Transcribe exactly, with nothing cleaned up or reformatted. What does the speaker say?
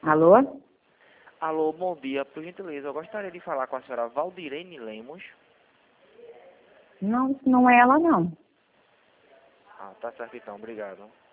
Alô? Alô, bom dia. Por gentileza, eu gostaria de falar com a senhora Valdirene Lemos. Não, isso não é ela, não. Ah, tá certo então, obrigado.